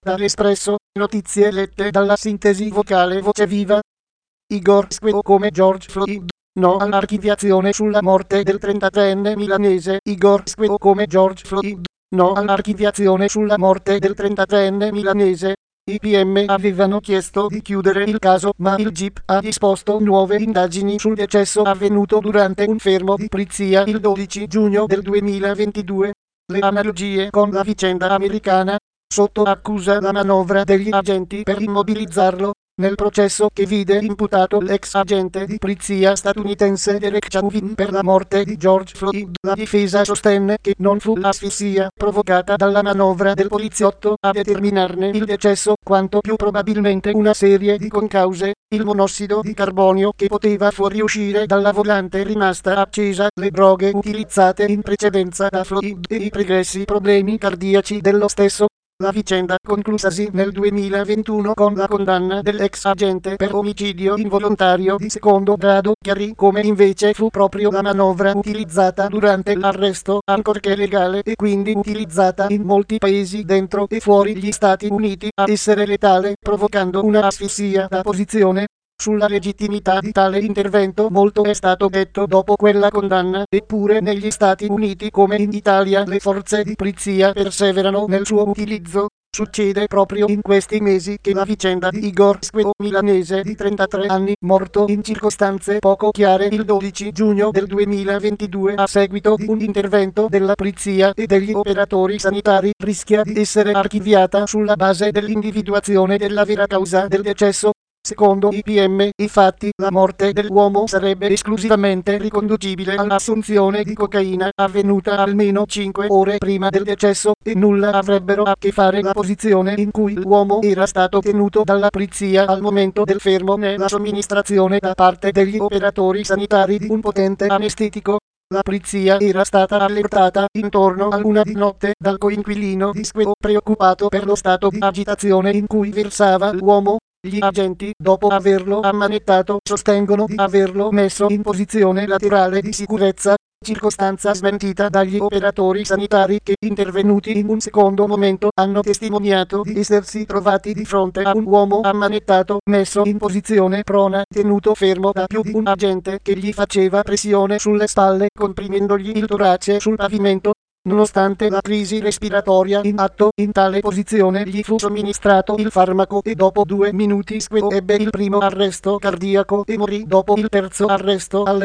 Dall'Espresso, notizie lette dalla sintesi vocale Voce Viva. Igor Squeo come George Floyd. No all'archiviazione sulla morte del 33enne milanese. Igor Squeo come George Floyd. No all'archiviazione sulla morte del 33enne milanese. I PM avevano chiesto di chiudere il caso, ma il GIP ha disposto nuove indagini sul decesso avvenuto durante un fermo di polizia il 12 giugno del 2022. Le analogie con la vicenda americana. Sotto accusa la manovra degli agenti per immobilizzarlo. Nel processo che vide imputato l'ex agente di polizia statunitense Derek Chauvin per la morte di George Floyd, la difesa sostenne che non fu l'asfissia provocata dalla manovra del poliziotto a determinarne il decesso, quanto più probabilmente una serie di concause, il monossido di carbonio che poteva fuoriuscire dalla volante rimasta accesa, le droghe utilizzate in precedenza da Floyd e i pregressi problemi cardiaci dello stesso. La vicenda, conclusasi nel 2021 con la condanna dell'ex agente per omicidio involontario di secondo grado, chiarì come invece fu proprio la manovra utilizzata durante l'arresto, ancorché legale e quindi utilizzata in molti paesi dentro e fuori gli Stati Uniti, a essere letale, provocando una asfissia da posizione. Sulla legittimità di tale intervento molto è stato detto dopo quella condanna, eppure negli Stati Uniti come in Italia le forze di polizia perseverano nel suo utilizzo. Succede proprio in questi mesi che la vicenda di Igor Squeo, milanese di 33 anni, morto in circostanze poco chiare il 12 giugno del 2022 a seguito di un intervento della polizia e degli operatori sanitari, rischia di essere archiviata sulla base dell'individuazione della vera causa del decesso. Secondo i PM, infatti, la morte dell'uomo sarebbe esclusivamente riconducibile all'assunzione di cocaina avvenuta almeno 5 ore prima del decesso, e nulla avrebbero a che fare la posizione in cui l'uomo era stato tenuto dalla polizia al momento del fermo né la somministrazione da parte degli operatori sanitari di un potente anestetico. La polizia era stata allertata intorno a 1 di notte dal coinquilino di Squeo, preoccupato per lo stato di agitazione in cui versava l'uomo. Gli agenti, dopo averlo ammanettato, sostengono di averlo messo in posizione laterale di sicurezza, circostanza smentita dagli operatori sanitari che, intervenuti in un secondo momento, hanno testimoniato di essersi trovati di fronte a un uomo ammanettato, messo in posizione prona, tenuto fermo da più di un agente che gli faceva pressione sulle spalle, comprimendogli il torace sul pavimento. Nonostante la crisi respiratoria in atto, in tale posizione gli fu somministrato il farmaco e dopo 2 minuti Squeo ebbe il primo arresto cardiaco e morì dopo il terzo arresto alle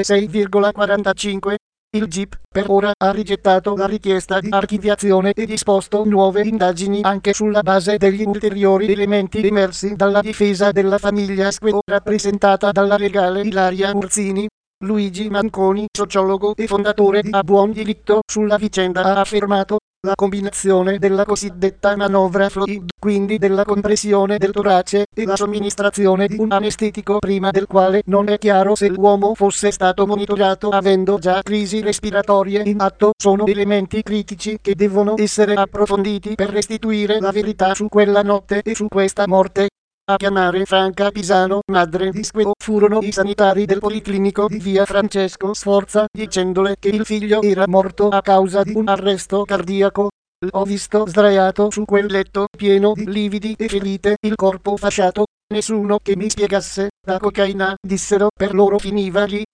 6,45. Il GIP, per ora, ha rigettato la richiesta di archiviazione e disposto nuove indagini anche sulla base degli ulteriori elementi emersi dalla difesa della famiglia Squeo, rappresentata dalla legale Ilaria Urzini. Luigi Manconi, sociologo e fondatore di A Buon Diritto sulla vicenda, ha affermato: la combinazione della cosiddetta manovra Floyd, quindi della compressione del torace e la somministrazione di un anestetico prima del quale non è chiaro se l'uomo fosse stato monitorato avendo già crisi respiratorie in atto, sono elementi critici che devono essere approfonditi per restituire la verità su quella notte e su questa morte. A chiamare Franca Pisano, madre di Squeo, furono i sanitari del Policlinico di via Francesco Sforza, dicendole che il figlio era morto a causa di un arresto cardiaco. L'ho visto sdraiato su quel letto, pieno di lividi e ferite, il corpo fasciato. Nessuno che mi spiegasse, la cocaina, dissero, per loro finiva lì.